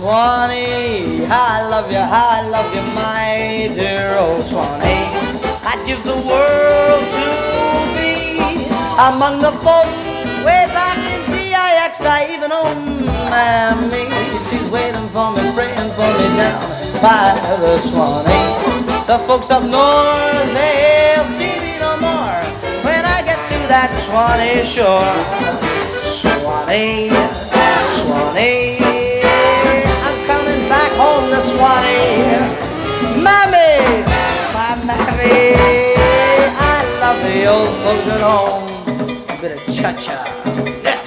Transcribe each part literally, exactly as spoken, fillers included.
Swanee, I love you, I love you, my dear old Swanee. I'd give the world to be among the folks way back in D I X. I even own Mammy. She's waiting for me, praying for me down by the Swanee. The folks up north, they'll see me no more when I get to that Swanee shore. Swanee, Swanee, I'm coming back home to Swanee. Mammy, my Mammy, I love the old folks at home. A bit of cha-cha. Yeah.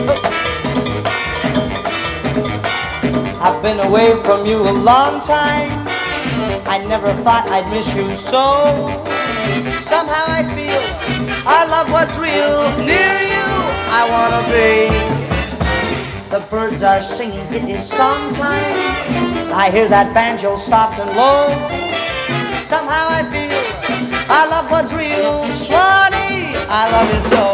I've been away from you a long time. I never thought I'd miss you so. Somehow I feel our love was real. Near you I wanna be. The birds are singing, it is song time. I hear that banjo soft and low. Somehow I feel our love was real. Swanee, I love you so.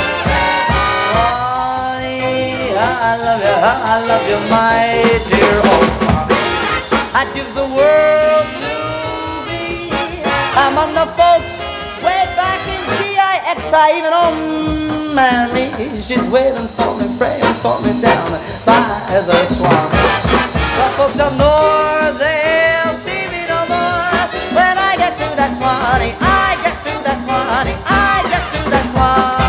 Swanee, I love you, I love you, my dear old Swanee. I'd give the world to be among the folks way back in D I X. I even own Mammy. She's waiting for me, praying for me down by the Swanee. The folks up north, they'll see me no more when I get to that Swanee. I get to that Swanee. I get to that Swanee.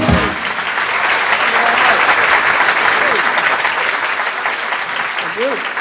Thank you.